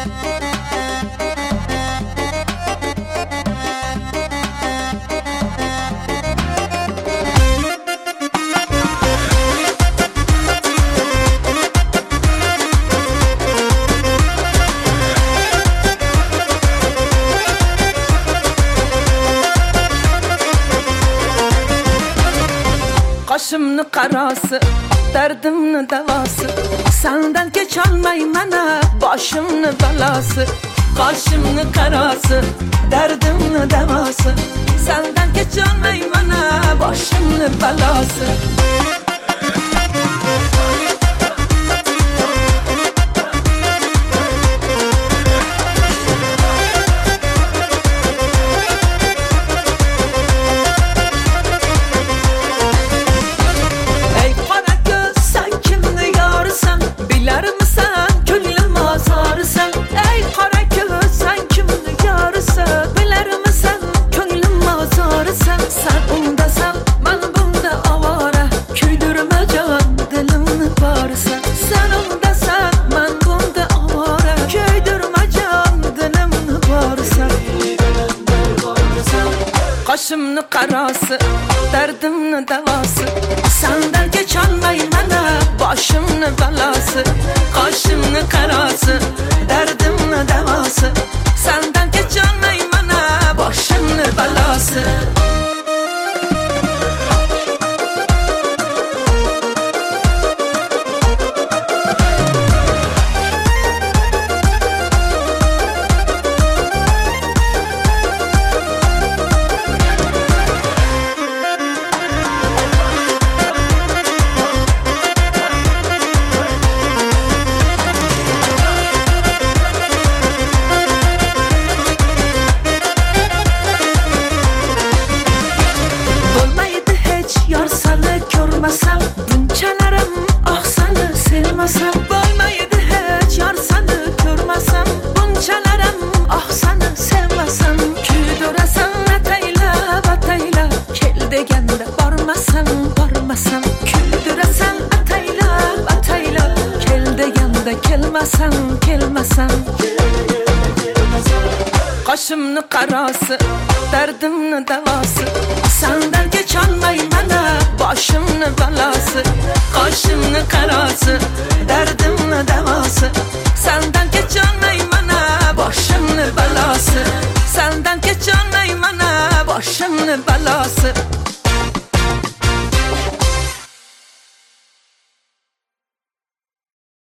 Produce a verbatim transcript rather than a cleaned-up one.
Başımni qarası, derdimni davası, senden geçolmay mana boshimni balası. Başımni qarası, derdimni davası, senden geçolmay mana boshimni balası. Başımni qarası, derdimni davası, senden geçolmay mana boshimni balası. Qoshimni qarası, derdimni davası, senden geçolmay mana boshimni balası. Görmesem bunçalarım ah seni sevmesem, bolmaydı hiç yar seni görmesem, bunçalarım ah seni sevmesem, küydüresen atayla batayla, kel degende barmasam barmasam, küydüresen atayla batayla, kel degende kelmesem kelmesem. Qoshimni qarası, derdimni davası, senden geçolmay mana boshimni balası. Qoshimni qarası, derdimni davası, senden geçolmay mana boshimni balası. Senden geçolmay mana boshimni balası.